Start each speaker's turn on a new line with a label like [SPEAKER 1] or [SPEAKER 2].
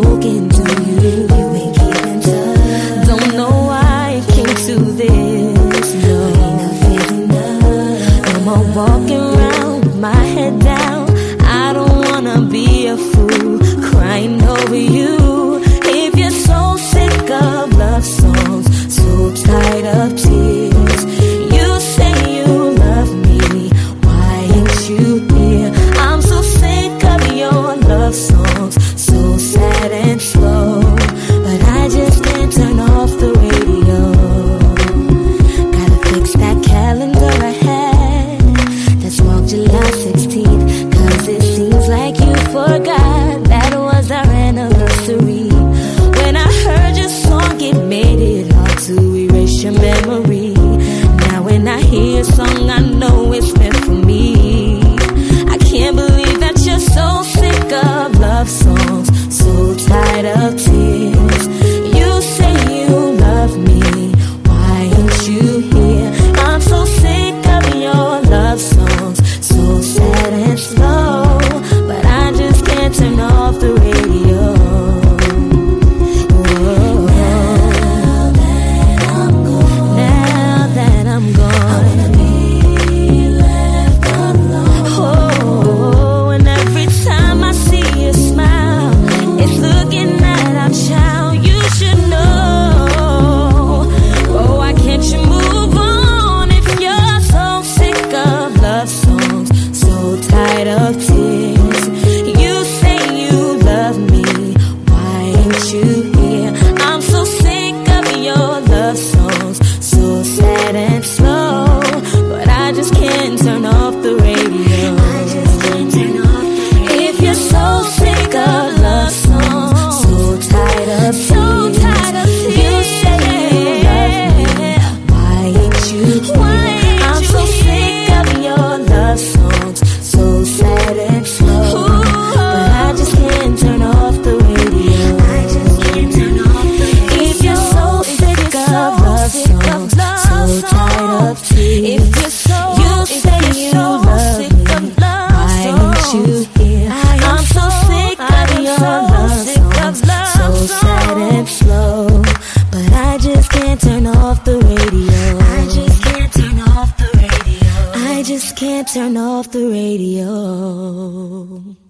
[SPEAKER 1] spoken to you. You ain't keeping touch. Don't know why it came to this. No, ain't enough. No more walking around with my head down. I don't wanna be a fool crying over you. If you're so sick of love songs, so tired of tears, you say you love me, why ain't you here? I'm so sick of your love songs, so sad and slow, but I just can't turn off the radio. Gotta fix that calendar ahead that's marked July 16th, 'cause it seems like you forgot that was our anniversary. When I heard your song, it made it hard to erase your memory. Now when I hear a song, I know it's meant for me. I can't believe that you're so sick of love songs, so tired of tears. You say you love me, why ain't you here? I'm so sick of your love songs, so sad and slow, but I just can't turn off the radio. Can't turn off the radio.